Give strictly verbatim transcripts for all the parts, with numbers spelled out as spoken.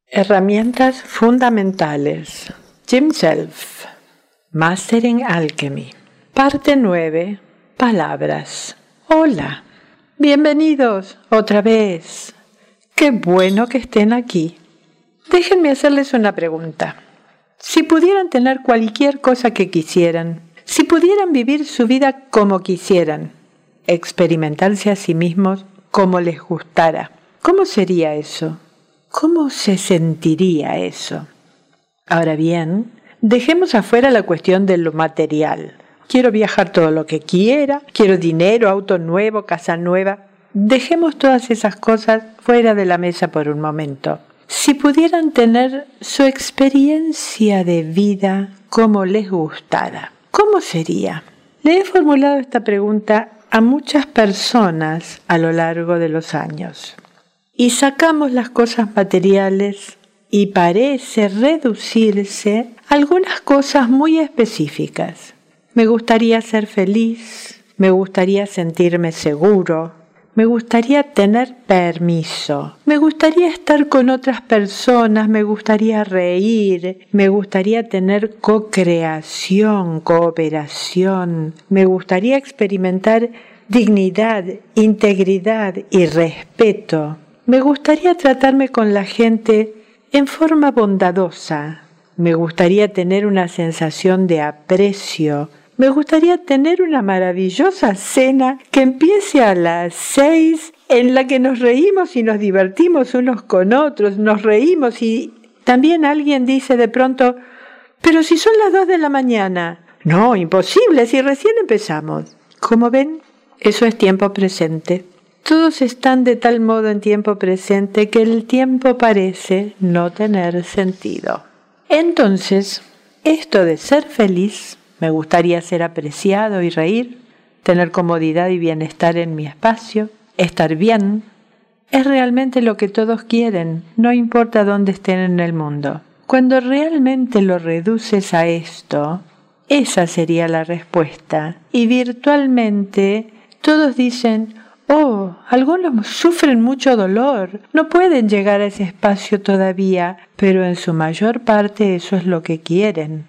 Herramientas fundamentales. Jim Self. Mastering Alchemy. Parte nueve. Palabras. Hola. Bienvenidos otra vez. Qué bueno que estén aquí. Déjenme hacerles una pregunta. Si pudieran tener cualquier cosa que quisieran, si pudieran vivir su vida como quisieran, experimentarse a sí mismos como les gustara, ¿cómo sería eso? ¿Cómo se sentiría eso? Ahora bien, dejemos afuera la cuestión de lo material. Quiero viajar todo lo que quiera, quiero dinero, auto nuevo, casa nueva. Dejemos todas esas cosas fuera de la mesa por un momento. Si pudieran tener su experiencia de vida como les gustara, ¿cómo sería? Le he formulado esta pregunta a muchas personas a lo largo de los años. Y sacamos las cosas materiales y parece reducirse a algunas cosas muy específicas. Me gustaría ser feliz, me gustaría sentirme seguro, me gustaría tener permiso, me gustaría estar con otras personas, me gustaría reír, me gustaría tener co-creación, cooperación, me gustaría experimentar dignidad, integridad y respeto. Me gustaría tratarme con la gente en forma bondadosa. Me gustaría tener una sensación de aprecio. Me gustaría tener una maravillosa cena que empiece a las seis, en la que nos reímos y nos divertimos unos con otros, nos reímos y también alguien dice de pronto, pero si son las dos de la mañana. No, imposible, si recién empezamos. Como ven, eso es tiempo presente. Todos están de tal modo en tiempo presente que el tiempo parece no tener sentido. Entonces, esto de ser feliz, me gustaría ser apreciado y reír, tener comodidad y bienestar en mi espacio, estar bien, es realmente lo que todos quieren, no importa dónde estén en el mundo. Cuando realmente lo reduces a esto, esa sería la respuesta. Y virtualmente todos dicen, oh, algunos sufren mucho dolor, no pueden llegar a ese espacio todavía, pero en su mayor parte eso es lo que quieren.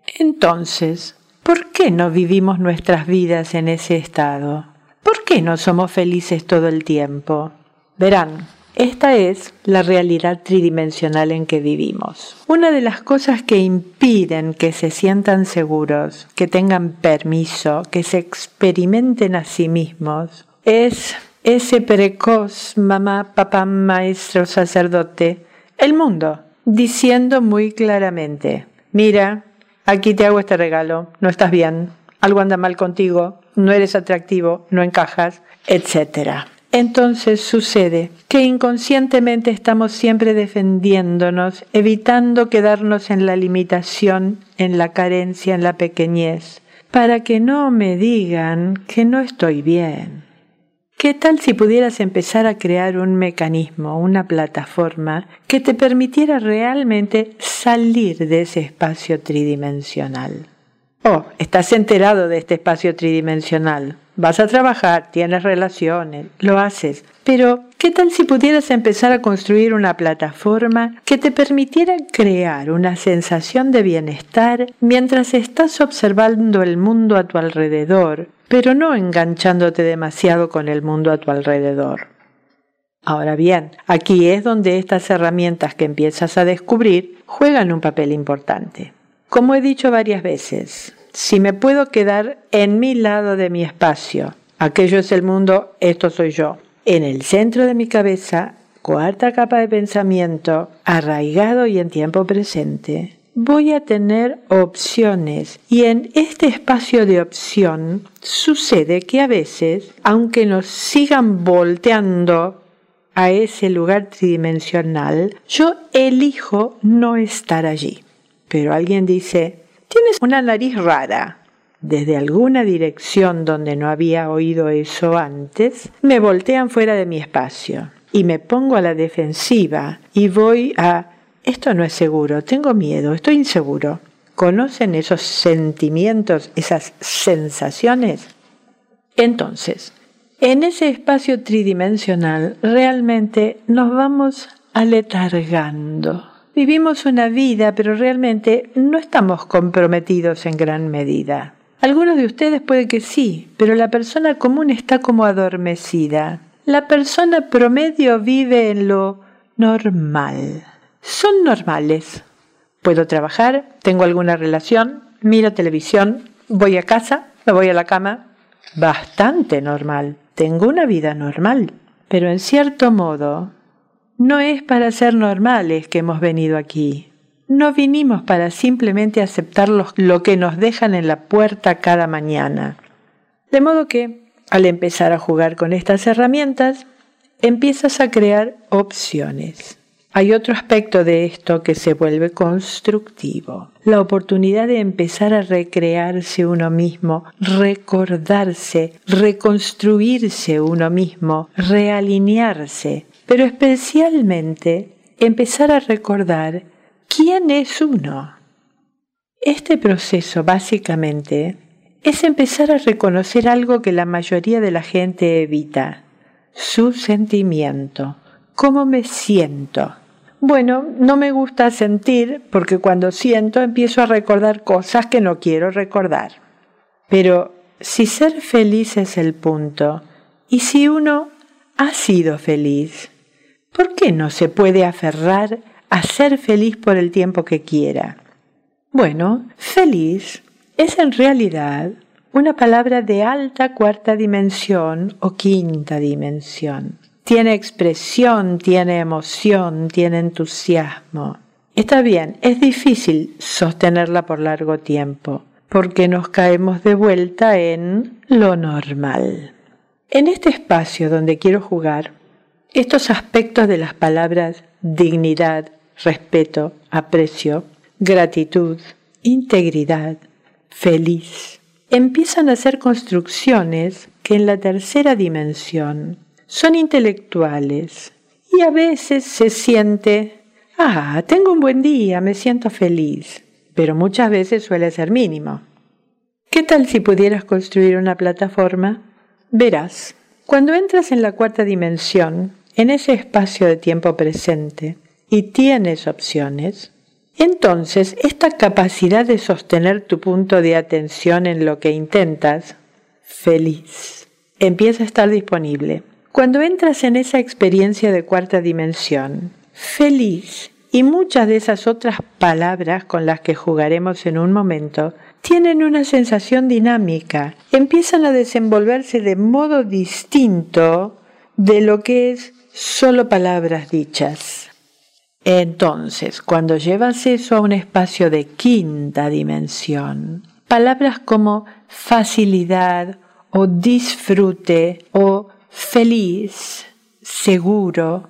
Entonces, ¿por qué no vivimos nuestras vidas en ese estado? ¿Por qué no somos felices todo el tiempo? Verán, esta es la realidad tridimensional en que vivimos. Una de las cosas que impiden que se sientan seguros, que tengan permiso, que se experimenten a sí mismos, es ese precoz mamá, papá, maestro, sacerdote, el mundo, diciendo muy claramente, mira, aquí te hago este regalo, no estás bien, algo anda mal contigo, no eres atractivo, no encajas, etcétera. Entonces sucede que inconscientemente estamos siempre defendiéndonos, evitando quedarnos en la limitación, en la carencia, en la pequeñez, para que no me digan que no estoy bien. ¿Qué tal si pudieras empezar a crear un mecanismo, una plataforma que te permitiera realmente salir de ese espacio tridimensional? Oh, estás enterado de este espacio tridimensional. Vas a trabajar, tienes relaciones, lo haces. Pero, ¿qué tal si pudieras empezar a construir una plataforma que te permitiera crear una sensación de bienestar mientras estás observando el mundo a tu alrededor, pero no enganchándote demasiado con el mundo a tu alrededor? Ahora bien, aquí es donde estas herramientas que empiezas a descubrir juegan un papel importante. Como he dicho varias veces, si me puedo quedar en mi lado de mi espacio, aquello es el mundo, esto soy yo, en el centro de mi cabeza, cuarta capa de pensamiento, arraigado y en tiempo presente, voy a tener opciones y en este espacio de opción sucede que a veces, aunque nos sigan volteando a ese lugar tridimensional, yo elijo no estar allí. Pero alguien dice, tienes una nariz rara. Desde alguna dirección donde no había oído eso antes, me voltean fuera de mi espacio y me pongo a la defensiva y voy a... Esto no es seguro, tengo miedo, estoy inseguro. ¿Conocen esos sentimientos, esas sensaciones? Entonces, en ese espacio tridimensional realmente nos vamos aletargando. Vivimos una vida, pero realmente no estamos comprometidos en gran medida. Algunos de ustedes puede que sí, pero la persona común está como adormecida. La persona promedio vive en lo normal. Son normales. Puedo trabajar, tengo alguna relación, miro televisión, voy a casa, me voy a la cama. Bastante normal. Tengo una vida normal. Pero en cierto modo, no es para ser normales que hemos venido aquí. No vinimos para simplemente aceptar los, lo que nos dejan en la puerta cada mañana. De modo que, al empezar a jugar con estas herramientas, empiezas a crear opciones. Hay otro aspecto de esto que se vuelve constructivo. La oportunidad de empezar a recrearse uno mismo, recordarse, reconstruirse uno mismo, realinearse, pero especialmente empezar a recordar quién es uno. Este proceso básicamente es empezar a reconocer algo que la mayoría de la gente evita, su sentimiento, cómo me siento. Bueno, no me gusta sentir porque cuando siento empiezo a recordar cosas que no quiero recordar. Pero si ser feliz es el punto, y si uno ha sido feliz, ¿por qué no se puede aferrar a ser feliz por el tiempo que quiera? Bueno, feliz es en realidad una palabra de alta cuarta dimensión o quinta dimensión. Tiene expresión, tiene emoción, tiene entusiasmo. Está bien, es difícil sostenerla por largo tiempo, porque nos caemos de vuelta en lo normal. En este espacio donde quiero jugar, estos aspectos de las palabras dignidad, respeto, aprecio, gratitud, integridad, feliz, empiezan a ser construcciones que en la tercera dimensión son intelectuales y a veces se siente, ah, tengo un buen día, me siento feliz, pero muchas veces suele ser mínimo. ¿Qué tal si pudieras construir una plataforma? Verás, cuando entras en la cuarta dimensión, en ese espacio de tiempo presente, y tienes opciones, entonces esta capacidad de sostener tu punto de atención en lo que intentas, feliz, empieza a estar disponible. Cuando entras en esa experiencia de cuarta dimensión, feliz y muchas de esas otras palabras con las que jugaremos en un momento, tienen una sensación dinámica, empiezan a desenvolverse de modo distinto de lo que es solo palabras dichas. Entonces, cuando llevas eso a un espacio de quinta dimensión, palabras como facilidad o disfrute o feliz, seguro,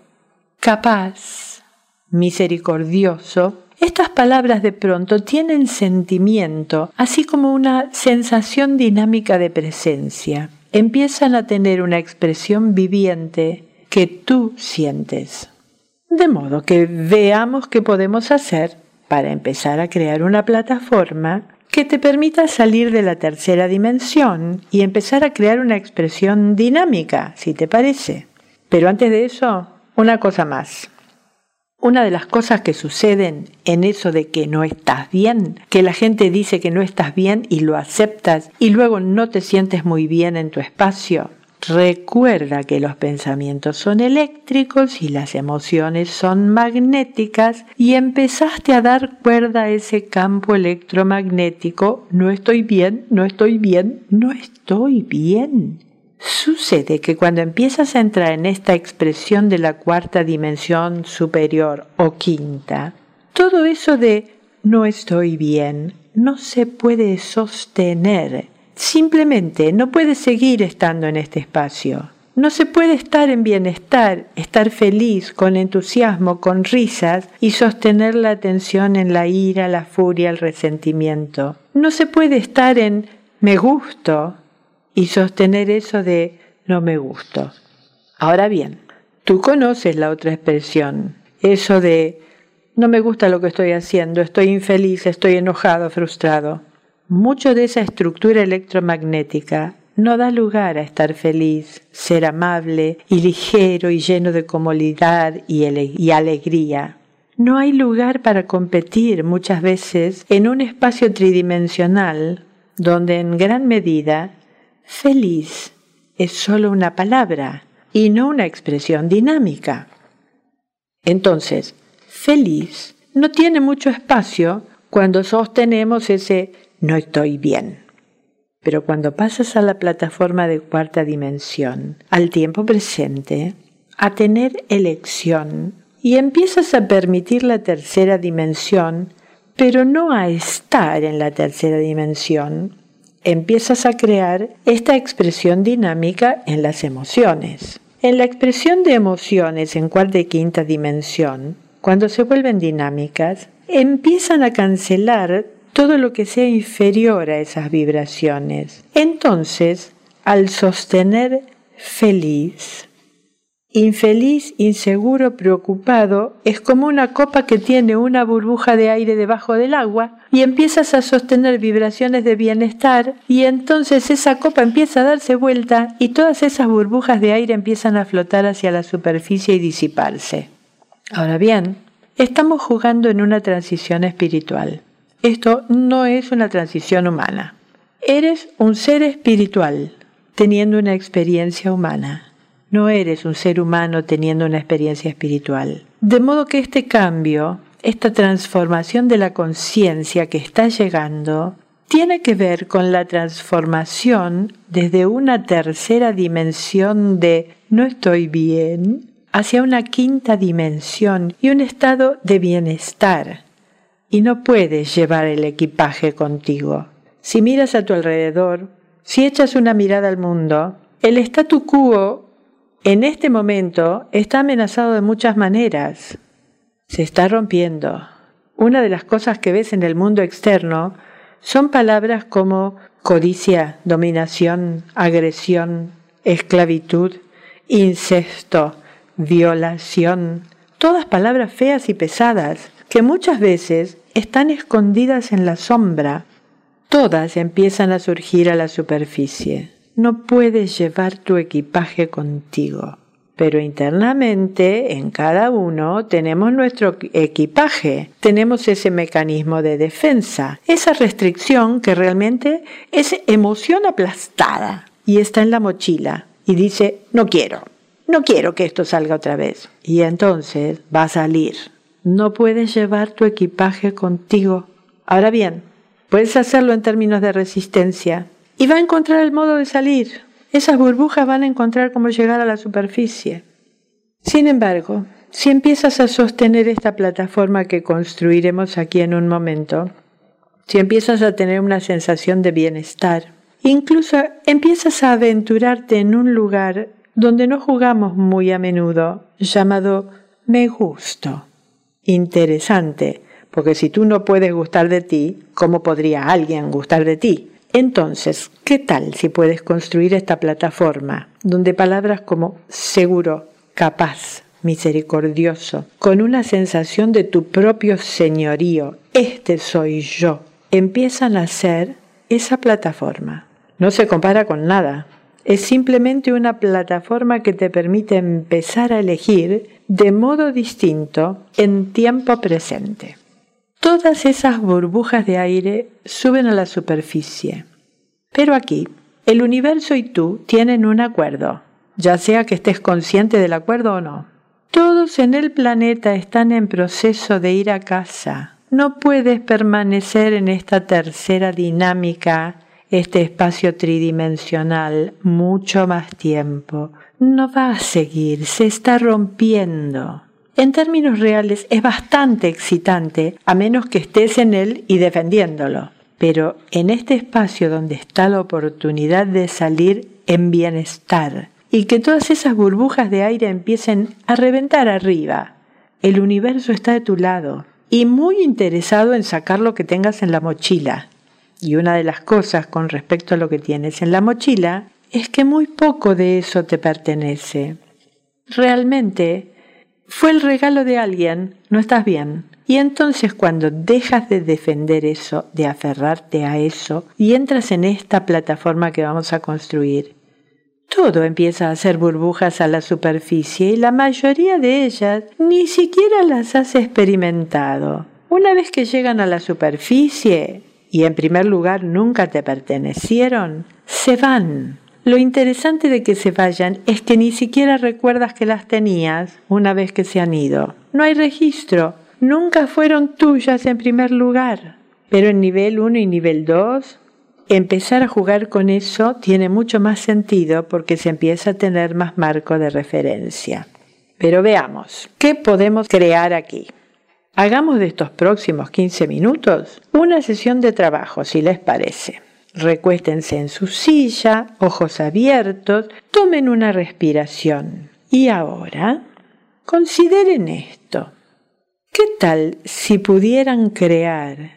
capaz, misericordioso, estas palabras de pronto tienen sentimiento, así como una sensación dinámica de presencia. Empiezan a tener una expresión viviente que tú sientes. De modo que veamos qué podemos hacer para empezar a crear una plataforma que te permita salir de la tercera dimensión y empezar a crear una expresión dinámica, si te parece. Pero antes de eso, una cosa más. Una de las cosas que suceden en eso de que no estás bien, que la gente dice que no estás bien y lo aceptas y luego no te sientes muy bien en tu espacio. Recuerda que los pensamientos son eléctricos y las emociones son magnéticas y empezaste a dar cuerda a ese campo electromagnético. No estoy bien, no estoy bien, no estoy bien. Sucede que cuando empiezas a entrar en esta expresión de la cuarta dimensión superior o quinta, todo eso de no estoy bien no se puede sostener. Simplemente no puedes seguir estando en este espacio. No se puede estar en bienestar, estar feliz, con entusiasmo, con risas y sostener la atención en la ira, la furia, el resentimiento. No se puede estar en me gusto y sostener eso de no me gusto. Ahora bien, tú conoces la otra expresión, eso de no me gusta lo que estoy haciendo, estoy infeliz, estoy enojado, frustrado. Mucho de esa estructura electromagnética no da lugar a estar feliz, ser amable y ligero y lleno de comodidad y, ele- y alegría. No hay lugar para competir muchas veces en un espacio tridimensional donde en gran medida feliz es solo una palabra y no una expresión dinámica. Entonces, feliz no tiene mucho espacio cuando sostenemos ese no estoy bien. Pero cuando pasas a la plataforma de cuarta dimensión, al tiempo presente, a tener elección, y empiezas a permitir la tercera dimensión, pero no a estar en la tercera dimensión, empiezas a crear esta expresión dinámica en las emociones. En la expresión de emociones en cuarta y quinta dimensión, cuando se vuelven dinámicas, empiezan a cancelar todo lo que sea inferior a esas vibraciones. Entonces, al sostener feliz, infeliz, inseguro, preocupado, es como una copa que tiene una burbuja de aire debajo del agua y empiezas a sostener vibraciones de bienestar y entonces esa copa empieza a darse vuelta y todas esas burbujas de aire empiezan a flotar hacia la superficie y disiparse. Ahora bien, estamos jugando en una transición espiritual. Esto no es una transición humana. Eres un ser espiritual teniendo una experiencia humana. No eres un ser humano teniendo una experiencia espiritual. De modo que este cambio, esta transformación de la conciencia que está llegando, tiene que ver con la transformación desde una tercera dimensión de no estoy bien hacia una quinta dimensión y un estado de bienestar. Y no puedes llevar el equipaje contigo. Si miras a tu alrededor, si echas una mirada al mundo, el statu quo en este momento está amenazado de muchas maneras. Se está rompiendo. Una de las cosas que ves en el mundo externo son palabras como codicia, dominación, agresión, esclavitud, incesto, violación. Todas palabras feas y pesadas que muchas veces están escondidas en la sombra. Todas empiezan a surgir a la superficie. No puedes llevar tu equipaje contigo, pero internamente en cada uno tenemos nuestro equipaje, tenemos ese mecanismo de defensa, esa restricción que realmente es emoción aplastada y está en la mochila y dice no quiero, no quiero que esto salga otra vez y entonces va a salir. No puedes llevar tu equipaje contigo. Ahora bien, puedes hacerlo en términos de resistencia y va a encontrar el modo de salir. Esas burbujas van a encontrar cómo llegar a la superficie. Sin embargo, si empiezas a sostener esta plataforma que construiremos aquí en un momento, si empiezas a tener una sensación de bienestar, incluso empiezas a aventurarte en un lugar donde no jugamos muy a menudo, llamado me gusto. Interesante, porque si tú no puedes gustar de ti, ¿cómo podría alguien gustar de ti? Entonces, ¿qué tal si puedes construir esta plataforma donde palabras como seguro, capaz, misericordioso, con una sensación de tu propio señorío, este soy yo, empiezan a ser esa plataforma? No se compara con nada. Es simplemente una plataforma que te permite empezar a elegir de modo distinto en tiempo presente. Todas esas burbujas de aire suben a la superficie. Pero aquí, el universo y tú tienen un acuerdo, ya sea que estés consciente del acuerdo o no. Todos en el planeta están en proceso de ir a casa. No puedes permanecer en esta tercera dinámica, este espacio tridimensional, mucho más tiempo. No va a seguir, se está rompiendo. En términos reales es bastante excitante, a menos que estés en él y defendiéndolo. Pero en este espacio donde está la oportunidad de salir en bienestar y que todas esas burbujas de aire empiecen a reventar arriba, el universo está de tu lado y muy interesado en sacar lo que tengas en la mochila. Y una de las cosas con respecto a lo que tienes en la mochila es que muy poco de eso te pertenece. Realmente fue el regalo de alguien, no estás bien. Y entonces cuando dejas de defender eso, de aferrarte a eso, y entras en esta plataforma que vamos a construir, todo empieza a hacer burbujas a la superficie y la mayoría de ellas ni siquiera las has experimentado. Una vez que llegan a la superficie, y en primer lugar nunca te pertenecieron, se van. Lo interesante de que se vayan es que ni siquiera recuerdas que las tenías una vez que se han ido. No hay registro. Nunca fueron tuyas en primer lugar. Pero en nivel uno y nivel dos, empezar a jugar con eso tiene mucho más sentido porque se empieza a tener más marco de referencia. Pero veamos, ¿qué podemos crear aquí? Hagamos de estos próximos quince minutos una sesión de trabajo, si les parece. Recuéstense en su silla, ojos abiertos, tomen una respiración. Y ahora, consideren esto. ¿Qué tal si pudieran crear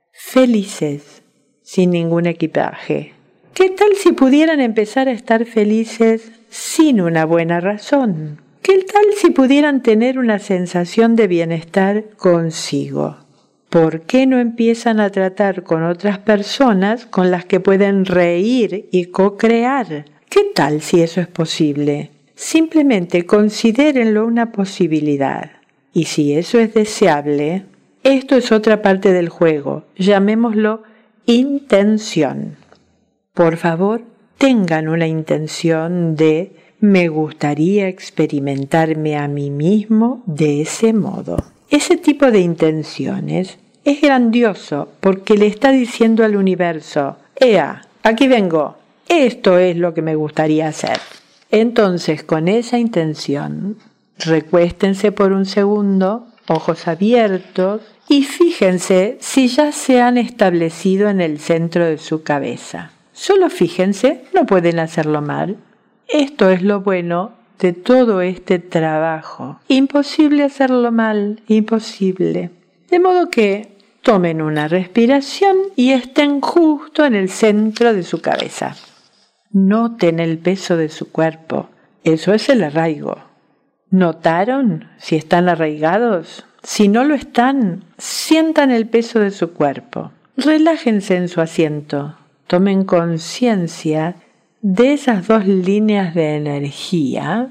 felices sin ningún equipaje? ¿Qué tal si pudieran empezar a estar felices sin una buena razón? ¿Qué tal si pudieran tener una sensación de bienestar consigo? ¿Por qué no empiezan a tratar con otras personas con las que pueden reír y co-crear? ¿Qué tal si eso es posible? Simplemente considérenlo una posibilidad. Y si eso es deseable, esto es otra parte del juego, llamémoslo intención. Por favor, tengan una intención de me gustaría experimentarme a mí mismo de ese modo. Ese tipo de intenciones es grandioso porque le está diciendo al universo, ea, aquí vengo, esto es lo que me gustaría hacer. Entonces, con esa intención, recuéstense por un segundo, ojos abiertos, y fíjense si ya se han establecido en el centro de su cabeza. Solo fíjense, no pueden hacerlo mal. Esto es lo bueno de todo este trabajo. Imposible hacerlo mal, imposible. De modo que tomen una respiración y estén justo en el centro de su cabeza. Noten el peso de su cuerpo. Eso es el arraigo. ¿Notaron si están arraigados? Si no lo están, sientan el peso de su cuerpo. Relájense en su asiento. Tomen conciencia de esas dos líneas de energía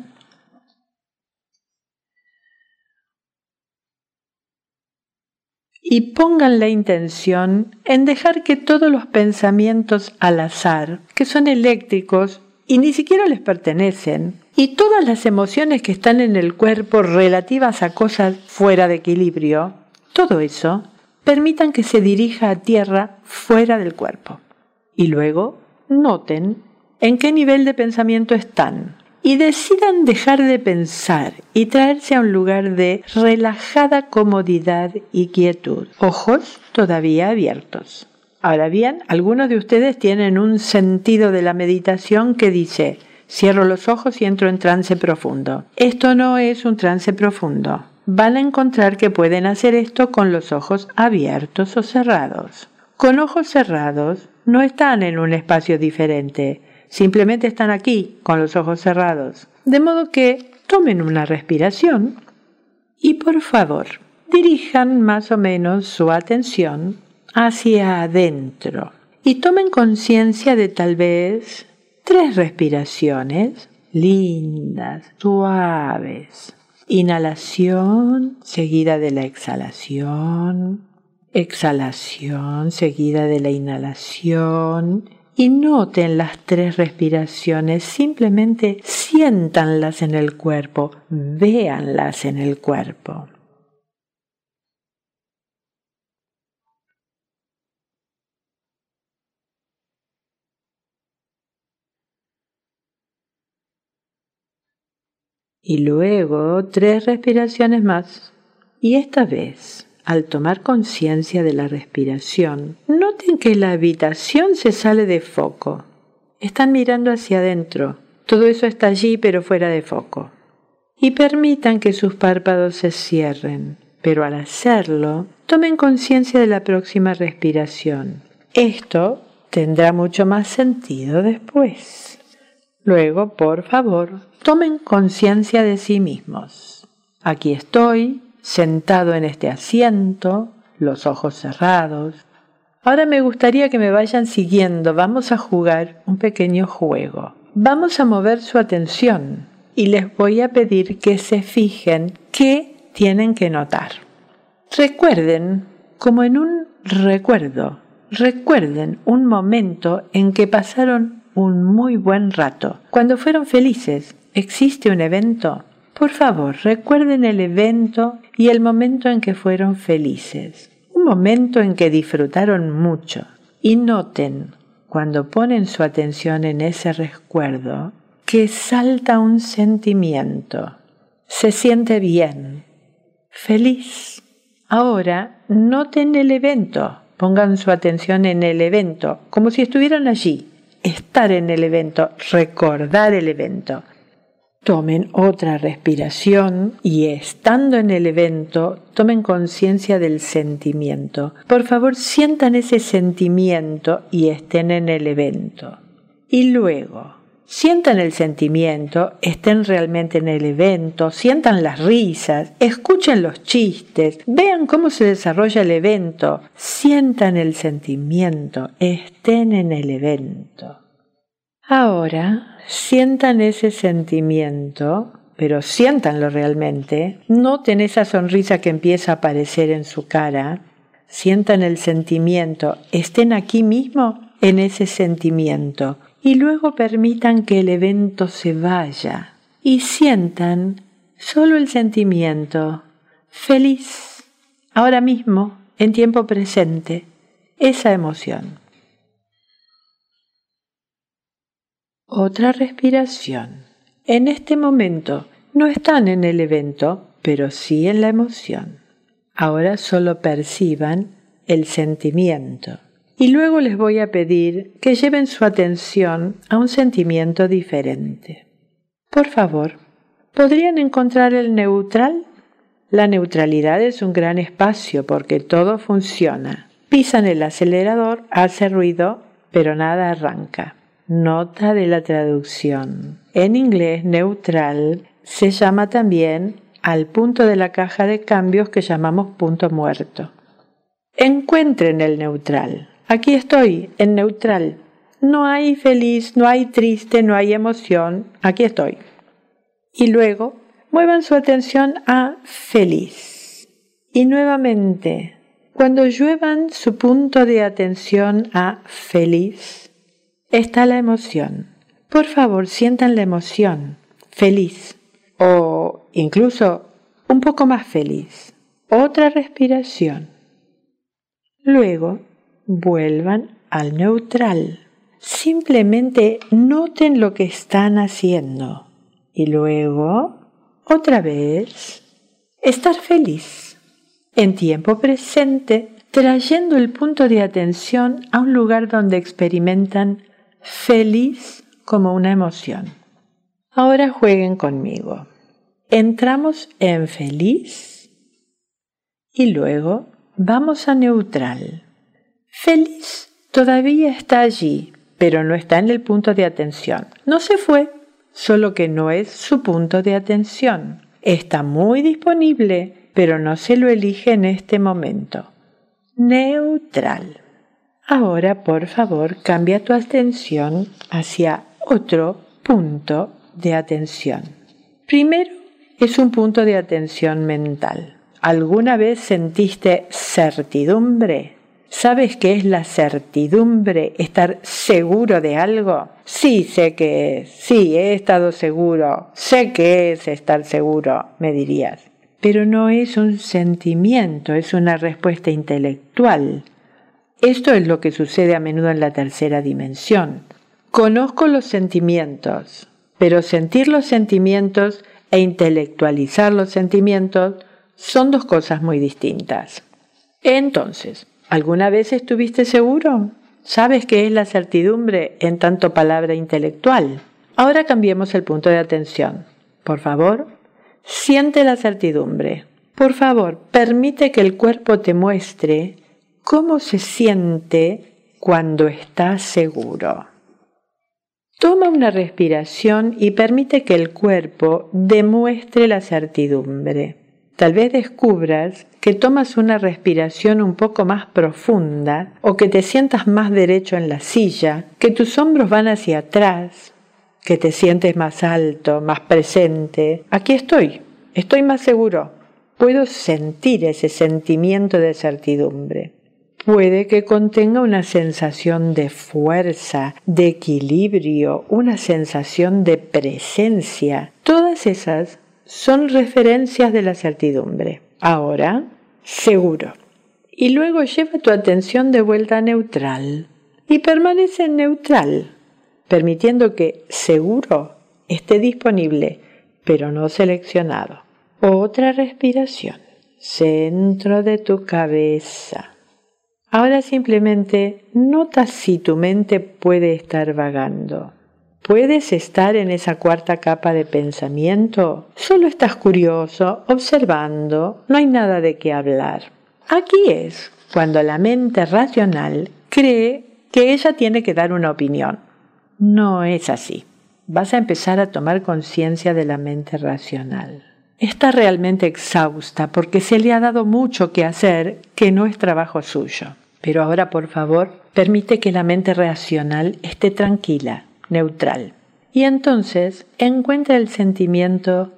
y pongan la intención en dejar que todos los pensamientos al azar, que son eléctricos y ni siquiera les pertenecen, y todas las emociones que están en el cuerpo relativas a cosas fuera de equilibrio, todo eso, permitan que se dirija a tierra fuera del cuerpo. Y luego noten en qué nivel de pensamiento están y decidan dejar de pensar y traerse a un lugar de relajada comodidad y quietud. Ojos todavía abiertos. Ahora bien, algunos de ustedes tienen un sentido de la meditación que dice, cierro los ojos y entro en trance profundo. Esto no es un trance profundo. Van a encontrar que pueden hacer esto con los ojos abiertos o cerrados. Con ojos cerrados no están en un espacio diferente, simplemente están aquí con los ojos cerrados. De modo que tomen una respiración y por favor dirijan más o menos su atención hacia adentro y tomen conciencia de tal vez tres respiraciones lindas, suaves. Inhalación seguida de la exhalación. Exhalación seguida de la inhalación y noten las tres respiraciones, simplemente siéntanlas en el cuerpo, véanlas en el cuerpo. Y luego tres respiraciones más. Y esta vez, al tomar conciencia de la respiración, noten que la habitación se sale de foco. Están mirando hacia adentro. Todo eso está allí, pero fuera de foco. Y permitan que sus párpados se cierren. Pero al hacerlo, tomen conciencia de la próxima respiración. Esto tendrá mucho más sentido después. Luego, por favor, tomen conciencia de sí mismos. Aquí estoy. sentado en este asiento, los ojos cerrados. Ahora me gustaría que me vayan siguiendo. Vamos a jugar un pequeño juego. Vamos a mover su atención y les voy a pedir que se fijen qué tienen que notar. Recuerden, como en un recuerdo, recuerden un momento en que pasaron un muy buen rato, cuando fueron felices. ¿Existe un evento? Por favor, recuerden el evento y el momento en que fueron felices. Un momento en que disfrutaron mucho. Y noten, cuando ponen su atención en ese recuerdo, que salta un sentimiento. Se siente bien, feliz. Ahora, noten el evento. Pongan su atención en el evento, como si estuvieran allí. Estar en el evento, recordar el evento. Tomen otra respiración y estando en el evento, tomen conciencia del sentimiento. Por favor, sientan ese sentimiento y estén en el evento. Y luego, sientan el sentimiento, estén realmente en el evento, sientan las risas, escuchen los chistes, vean cómo se desarrolla el evento, sientan el sentimiento, estén en el evento. Ahora, sientan ese sentimiento, pero siéntanlo realmente. Noten esa sonrisa que empieza a aparecer en su cara. Sientan el sentimiento, estén aquí mismo en ese sentimiento. Y luego permitan que el evento se vaya. Y sientan solo el sentimiento, feliz, ahora mismo, en tiempo presente, esa emoción. Otra respiración. En este momento no están en el evento, pero sí en la emoción. Ahora solo perciban el sentimiento. Y luego les voy a pedir que lleven su atención a un sentimiento diferente. Por favor, ¿podrían encontrar el neutral? La neutralidad es un gran espacio porque todo funciona. Pisan el acelerador, hace ruido, pero nada arranca. Nota de la traducción. En inglés, neutral se llama también al punto de la caja de cambios que llamamos punto muerto. Encuentren el neutral. Aquí estoy, en neutral. No hay feliz, no hay triste, no hay emoción. Aquí estoy. Y luego, muevan su atención a feliz. Y nuevamente, cuando llevan su punto de atención a feliz, está la emoción. Por favor, sientan la emoción, feliz, o incluso un poco más feliz. Otra respiración. Luego, vuelvan al neutral. Simplemente noten lo que están haciendo. Y luego, otra vez, estar feliz. En tiempo presente, trayendo el punto de atención a un lugar donde experimentan feliz como una emoción. Ahora jueguen conmigo. Entramos en feliz y luego vamos a neutral. Feliz todavía está allí, pero no está en el punto de atención. No se fue, solo que no es su punto de atención. Está muy disponible, pero no se lo elige en este momento. Neutral. Ahora, por favor, cambia tu atención hacia otro punto de atención. Primero, es un punto de atención mental. ¿Alguna vez sentiste certidumbre? ¿Sabes qué es la certidumbre? ¿Estar seguro de algo? Sí, sé que es. Sí, he estado seguro. Sé que es estar seguro, me dirías. Pero no es un sentimiento, es una respuesta intelectual. Esto es lo que sucede a menudo en la tercera dimensión. Conozco los sentimientos, pero sentir los sentimientos e intelectualizar los sentimientos son dos cosas muy distintas. Entonces, ¿alguna vez estuviste seguro? ¿Sabes qué es la certidumbre en tanto palabra intelectual? Ahora cambiemos el punto de atención. Por favor, siente la certidumbre. Por favor, permite que el cuerpo te muestre cómo se siente cuando estás seguro. Toma una respiración y permite que el cuerpo demuestre la certidumbre. Tal vez descubras que tomas una respiración un poco más profunda o que te sientas más derecho en la silla, que tus hombros van hacia atrás, que te sientes más alto, más presente. Aquí estoy, estoy más seguro. Puedo sentir ese sentimiento de certidumbre. Puede que contenga una sensación de fuerza, de equilibrio, una sensación de presencia. Todas esas son referencias de la certidumbre. Ahora, seguro. Y luego lleva tu atención de vuelta a neutral y permanece en neutral, permitiendo que seguro esté disponible, pero no seleccionado. Otra respiración, centro de tu cabeza. Ahora simplemente nota si tu mente puede estar vagando. ¿Puedes estar en esa cuarta capa de pensamiento? Solo estás curioso, observando, no hay nada de qué hablar. Aquí es cuando la mente racional cree que ella tiene que dar una opinión. No es así. Vas a empezar a tomar conciencia de la mente racional. Está realmente exhausta porque se le ha dado mucho que hacer que no es trabajo suyo. Pero ahora, por favor, permite que la mente racional esté tranquila, neutral. Y entonces encuentra el sentimiento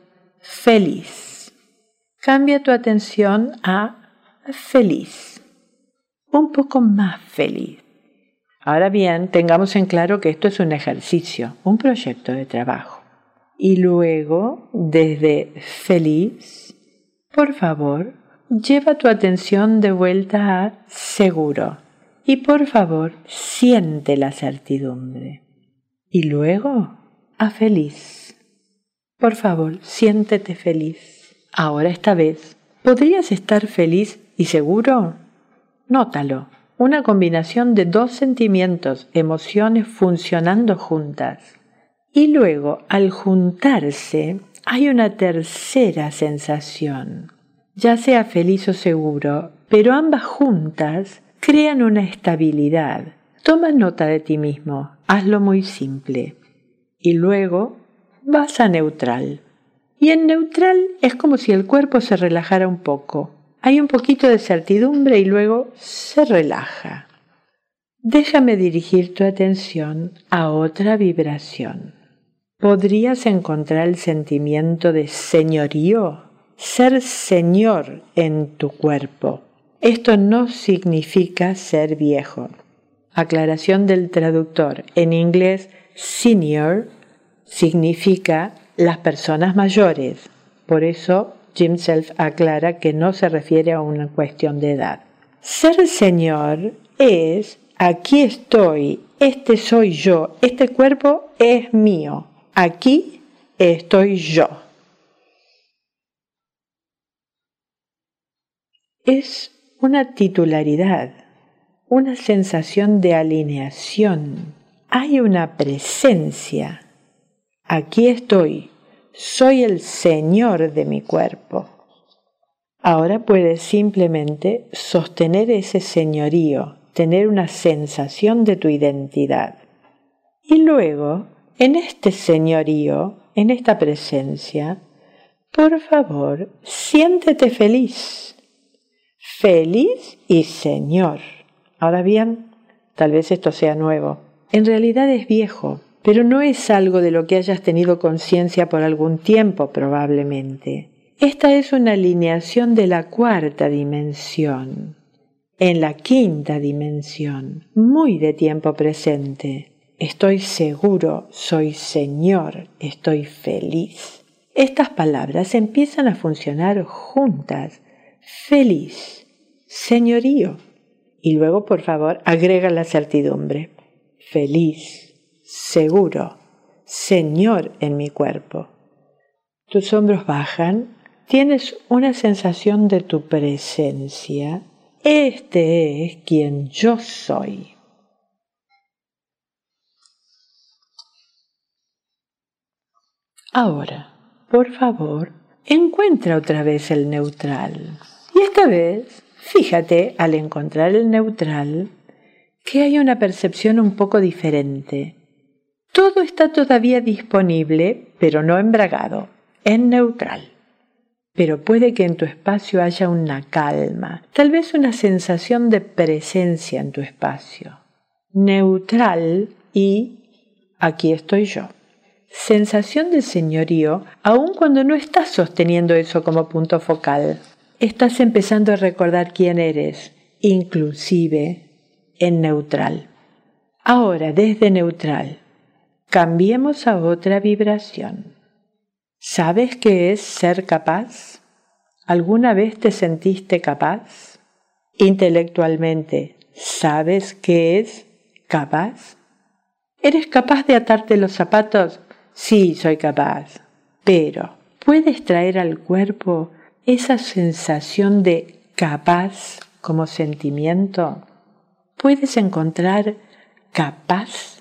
feliz. Cambia tu atención a feliz. Un poco más feliz. Ahora bien, tengamos en claro que esto es un ejercicio, un proyecto de trabajo. Y luego, desde feliz, por favor, lleva tu atención de vuelta a seguro. Y por favor, siente la certidumbre. Y luego, a feliz. Por favor, siéntete feliz. Ahora esta vez, ¿podrías estar feliz y seguro? Nótalo. Una combinación de dos sentimientos, emociones funcionando juntas. Y luego, al juntarse, hay una tercera sensación, ya sea feliz o seguro, pero ambas juntas crean una estabilidad. Toma nota de ti mismo, hazlo muy simple. Y luego vas a neutral. Y en neutral es como si el cuerpo se relajara un poco. Hay un poquito de certidumbre y luego se relaja. Déjame dirigir tu atención a otra vibración. ¿Podrías encontrar el sentimiento de señorío? Ser señor en tu cuerpo. Esto no significa ser viejo. Aclaración del traductor. En inglés, senior significa las personas mayores. Por eso, Jim Self aclara que no se refiere a una cuestión de edad. Ser señor es, aquí estoy, este soy yo, este cuerpo es mío. Aquí estoy yo. Es una titularidad, una sensación de alineación. Hay una presencia. Aquí estoy. Soy el señor de mi cuerpo. Ahora puedes simplemente sostener ese señorío, tener una sensación de tu identidad. Y luego, en este señorío, en esta presencia, por favor, siéntete feliz. Feliz y señor. Ahora bien, tal vez esto sea nuevo. En realidad es viejo, pero no es algo de lo que hayas tenido conciencia por algún tiempo probablemente. Esta es una alineación de la cuarta dimensión. En la quinta dimensión, muy de tiempo presente. Estoy seguro, soy señor, estoy feliz. Estas palabras empiezan a funcionar juntas. Feliz, señorío. Y luego, por favor, agrega la certidumbre. Feliz, seguro, señor en mi cuerpo. Tus hombros bajan. Tienes una sensación de tu presencia. Este es quien yo soy. Ahora, por favor, encuentra otra vez el neutral. Y esta vez, fíjate, al encontrar el neutral, que hay una percepción un poco diferente. Todo está todavía disponible, pero no embragado, en neutral. pero puede que en tu espacio haya una calma, tal vez una sensación de presencia en tu espacio. Neutral y aquí estoy yo. Sensación de señorío, aun cuando no estás sosteniendo eso como punto focal. Estás empezando a recordar quién eres, inclusive en neutral. Ahora, desde neutral, cambiemos a otra vibración. ¿Sabes qué es ser capaz? ¿Alguna vez te sentiste capaz? Intelectualmente, ¿sabes qué es capaz? ¿Eres capaz de atarte los zapatos? Sí, soy capaz. Pero, ¿puedes traer al cuerpo esa sensación de capaz como sentimiento? ¿Puedes encontrar capaz?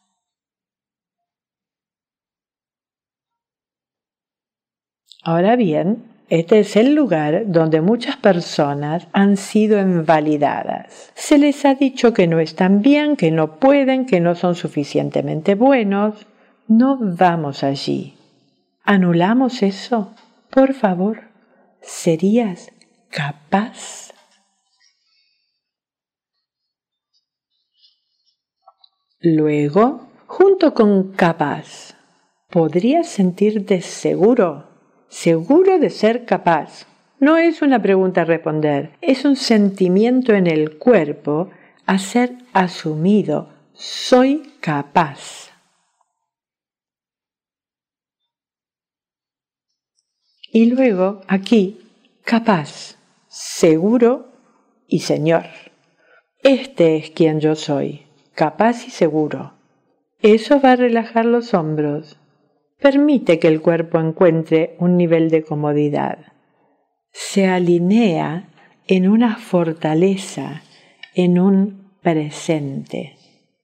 Ahora bien, este es el lugar donde muchas personas han sido invalidadas. Se les ha dicho que no están bien, que no pueden, que no son suficientemente buenos. No vamos allí. ¿Anulamos eso? Por favor, ¿serías capaz? Luego, junto con capaz, ¿podrías sentirte seguro? Seguro de ser capaz. No es una pregunta a responder, es un sentimiento en el cuerpo a ser asumido. Soy capaz. Y luego, aquí, capaz, seguro y señor. Este es quien yo soy, capaz y seguro. Eso va a relajar los hombros. Permite que el cuerpo encuentre un nivel de comodidad. Se alinea en una fortaleza, en un presente.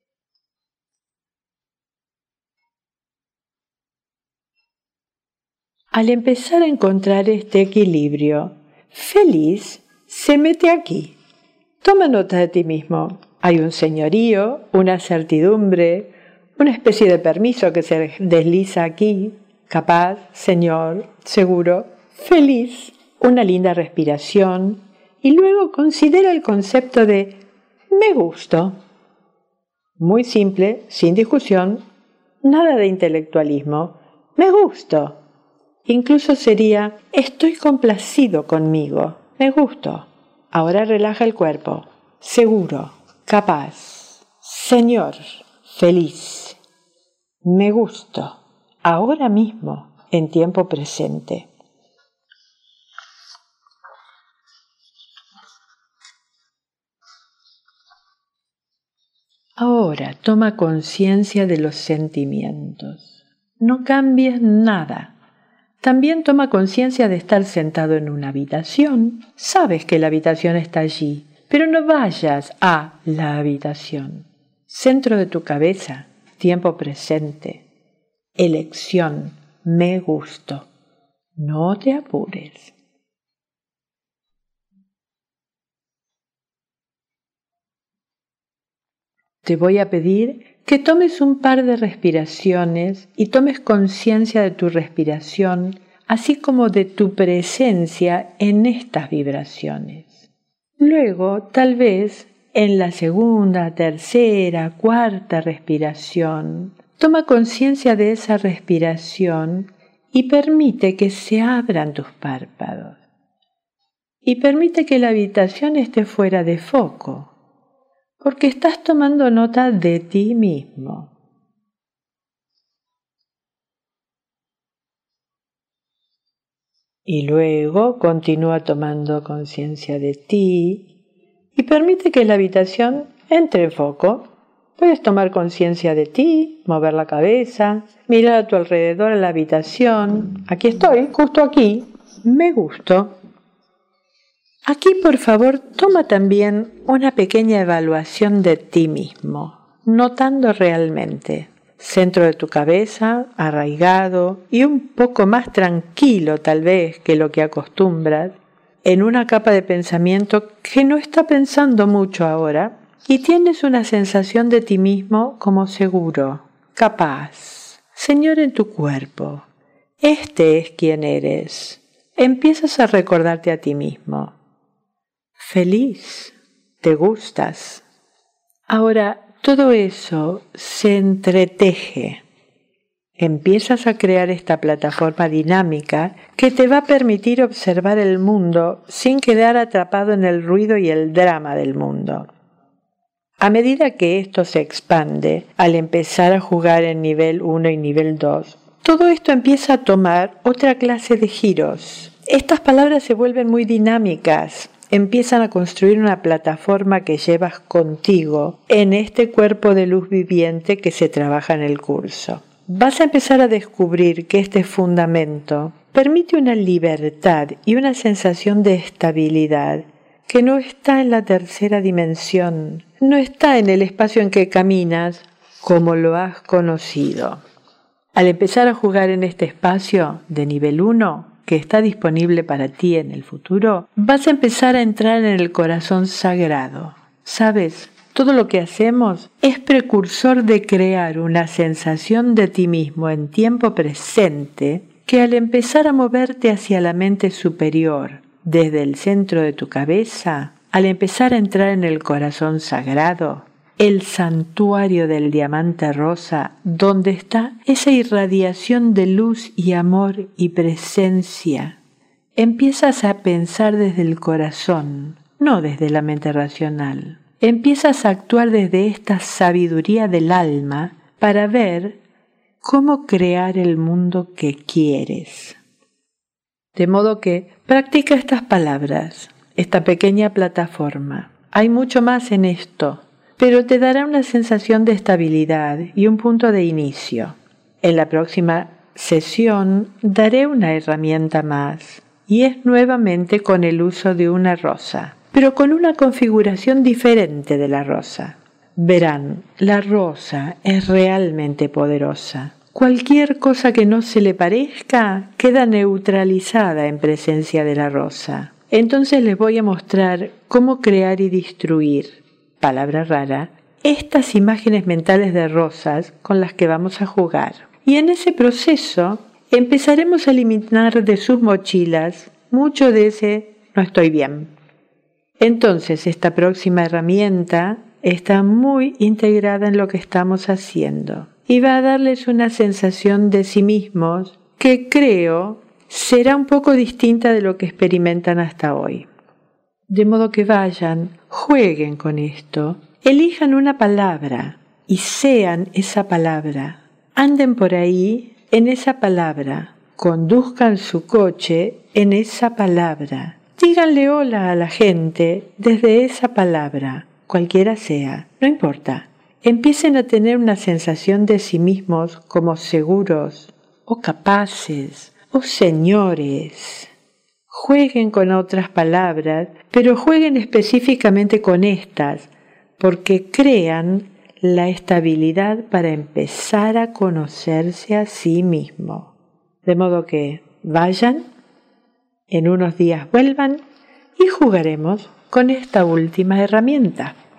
Al empezar a encontrar este equilibrio, feliz se mete aquí. Toma nota de ti mismo. Hay un señorío, una certidumbre, una especie de permiso que se desliza aquí. Capaz, señor, seguro, feliz. Una linda respiración. Y luego considera el concepto de me gusto. Muy simple, sin discusión, nada de intelectualismo. Me gusto. Incluso sería, estoy complacido conmigo, me gusto. Ahora relaja el cuerpo, seguro, capaz, señor, feliz, me gusto, ahora mismo, en tiempo presente. Ahora toma conciencia de los sentimientos. No cambies nada. También toma conciencia de estar sentado en una habitación. Sabes que la habitación está allí, pero no vayas a la habitación. Centro de tu cabeza, tiempo presente, elección, me gusto. No te apures. Te voy a pedir que tomes un par de respiraciones y tomes conciencia de tu respiración, así como de tu presencia en estas vibraciones. Luego, tal vez, en la segunda, tercera, cuarta respiración, toma conciencia de esa respiración y permite que se abran tus párpados. Y permite que la habitación esté fuera de foco, porque estás tomando nota de ti mismo. Y luego continúa tomando conciencia de ti y permite que la habitación entre en foco. Puedes tomar conciencia de ti, mover la cabeza, mirar a tu alrededor en la habitación. Aquí estoy, justo aquí, me gusto. Aquí, por favor, toma también una pequeña evaluación de ti mismo, notando realmente. Centro de tu cabeza, arraigado y un poco más tranquilo tal vez que lo que acostumbras, en una capa de pensamiento que no está pensando mucho ahora, y tienes una sensación de ti mismo como seguro, capaz, señor en tu cuerpo. Este es quien eres. empiezas a recordarte a ti mismo. Feliz, te gustas. Ahora, todo eso se entreteje. Empiezas a crear esta plataforma dinámica que te va a permitir observar el mundo sin quedar atrapado en el ruido y el drama del mundo. A medida que esto se expande, al empezar a jugar en nivel uno y nivel dos, todo esto empieza a tomar otra clase de giros. Estas palabras se vuelven muy dinámicas. Empiezan a construir una plataforma que llevas contigo en este cuerpo de luz viviente que se trabaja en el curso. Vas a empezar a descubrir que este fundamento permite una libertad y una sensación de estabilidad que no está en la tercera dimensión, no está en el espacio en que caminas como lo has conocido. Al empezar a jugar en este espacio de nivel uno, que está disponible para ti en el futuro, vas a empezar a entrar en el corazón sagrado. ¿Sabes? Todo lo que hacemos es precursor de crear una sensación de ti mismo en tiempo presente que al empezar a moverte hacia la mente superior, desde el centro de tu cabeza, al empezar a entrar en el corazón sagrado, el santuario del diamante rosa, donde está esa irradiación de luz y amor y presencia, empiezas a pensar desde el corazón, no desde la mente racional. Empiezas a actuar desde esta sabiduría del alma para ver cómo crear el mundo que quieres. De modo que practica estas palabras, esta pequeña plataforma. Hay mucho más en esto, pero te dará una sensación de estabilidad y un punto de inicio. En la próxima sesión daré una herramienta más, y es nuevamente con el uso de una rosa, pero con una configuración diferente de la rosa. Verán, la rosa es realmente poderosa. Cualquier cosa que no se le parezca queda neutralizada en presencia de la rosa. Entonces les voy a mostrar cómo crear y destruir, palabra rara, estas imágenes mentales de rosas con las que vamos a jugar. Y en ese proceso empezaremos a eliminar de sus mochilas mucho de ese no estoy bien. Entonces esta próxima herramienta está muy integrada en lo que estamos haciendo y va a darles una sensación de sí mismos que creo será un poco distinta de lo que experimentan hasta hoy. De modo que vayan, jueguen con esto, elijan una palabra y sean esa palabra. Anden por ahí en esa palabra, conduzcan su coche en esa palabra. Díganle hola a la gente desde esa palabra, cualquiera sea, no importa. Empiecen a tener una sensación de sí mismos como seguros o capaces o señores. Jueguen con otras palabras, pero jueguen específicamente con estas, porque crean la estabilidad para empezar a conocerse a sí mismo. De modo que vayan, en unos días vuelvan y jugaremos con esta última herramienta.